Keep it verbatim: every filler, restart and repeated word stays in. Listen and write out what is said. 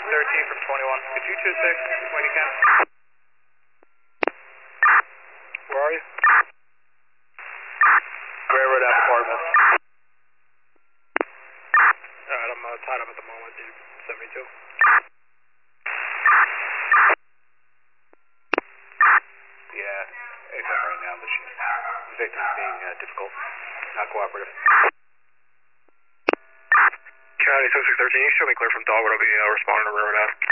thirteen from twenty-one. Could you choose six when you can? Where are you? Railroad Apartments. Alright, I'm uh, tied up at the moment, dude. seventy-two. Yeah, A F M right now, but she's, the victim's being uh, difficult, not cooperative. County seven six one three, you show me clear from Dogwood, I'll be uh, responding to Railroad Ave.